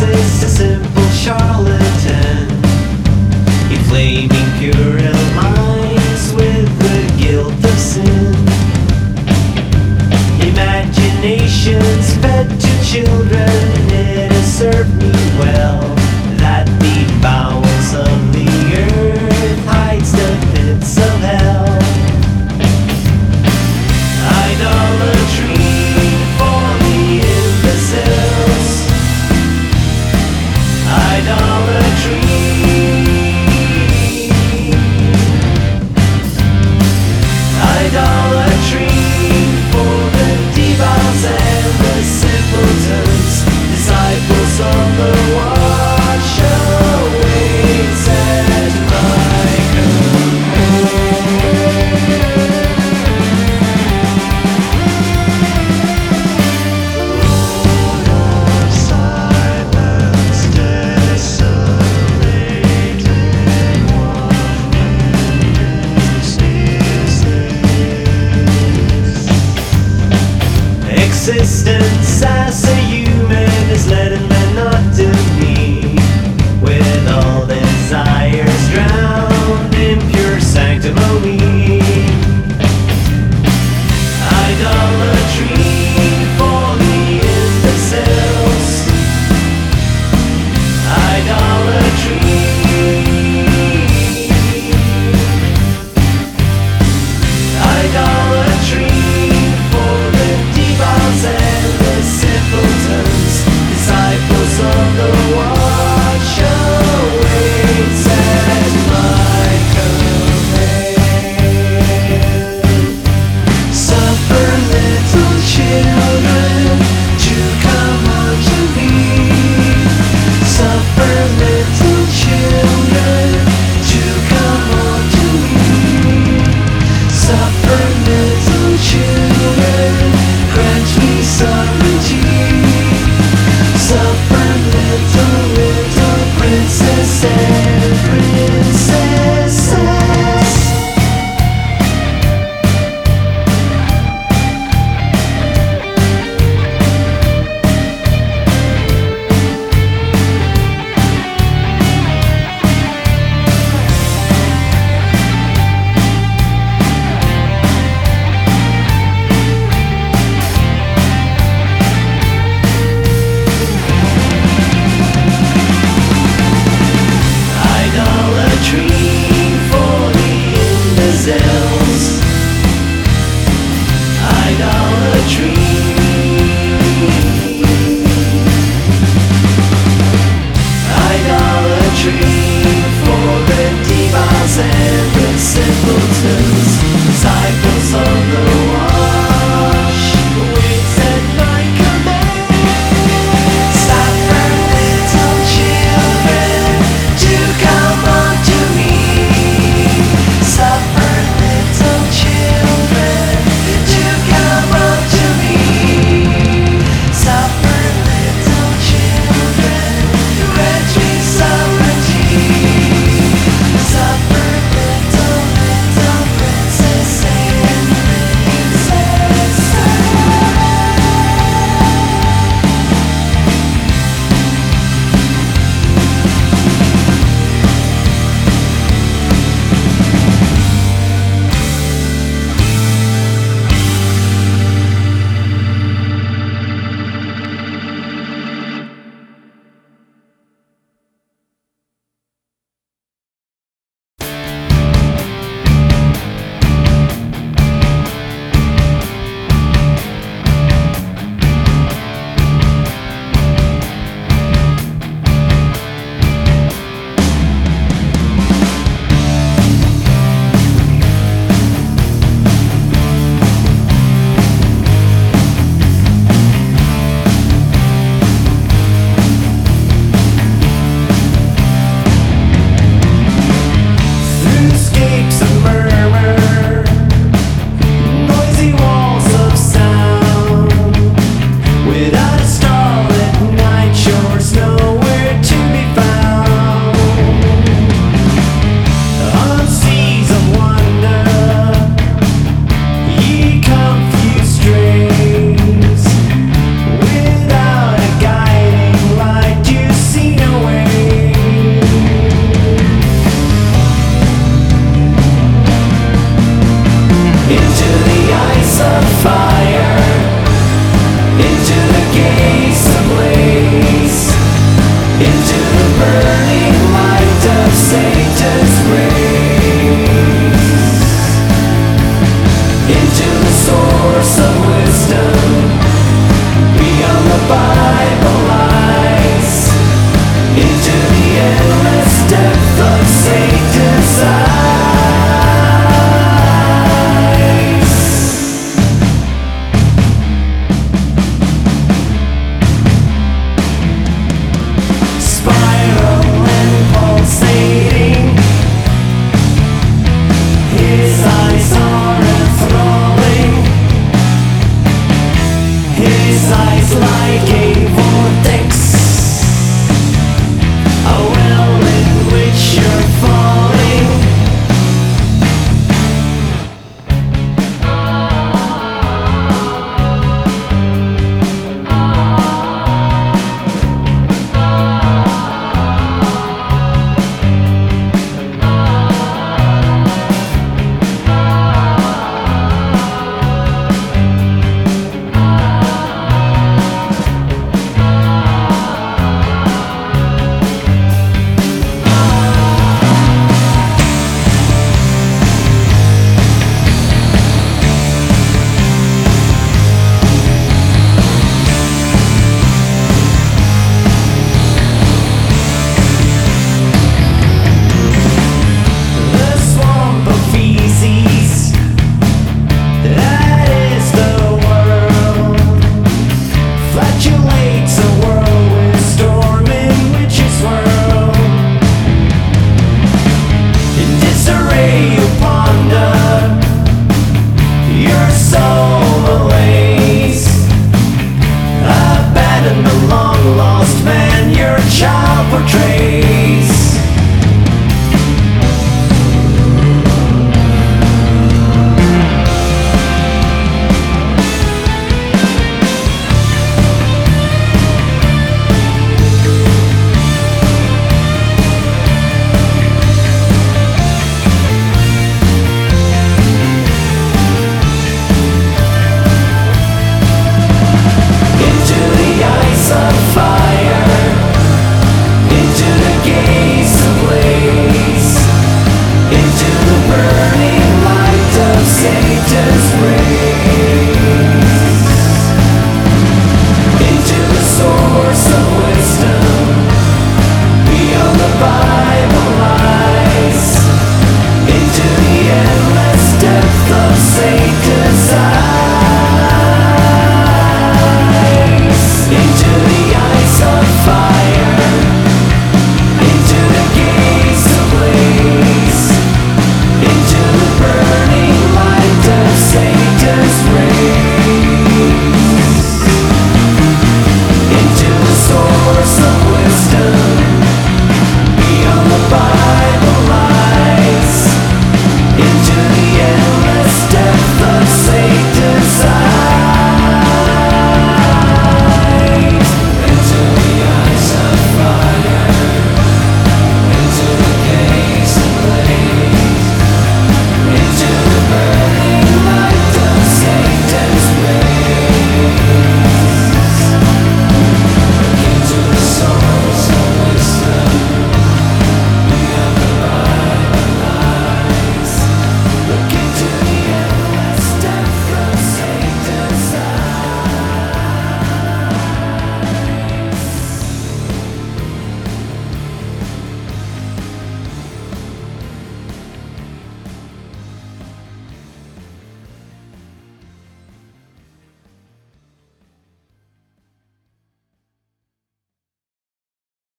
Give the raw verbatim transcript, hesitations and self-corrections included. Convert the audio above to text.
is a simple charlatan, inflaming puerile minds with the guilt of sin. Imaginations fed to children, and it has served me well that the bowels of the earth hides the pits of hell. Idolatry for the imbeciles. Idolatry. Idolatry for the devils and the simpletons, disciples of the watch awaits at my existence as a human is led in monotony, with all desires drowned in pure sanctimony. Idolatry for the imbeciles. Idolatry. Idolatry for the devils and the simpletons, disciples of the watch awaits at my command. Suffer little children to come unto me. Suffer little children to come unto me. Suffer little children, grant me sovereignty. Suffer little, little princess and princesses. His eyes like a vortex.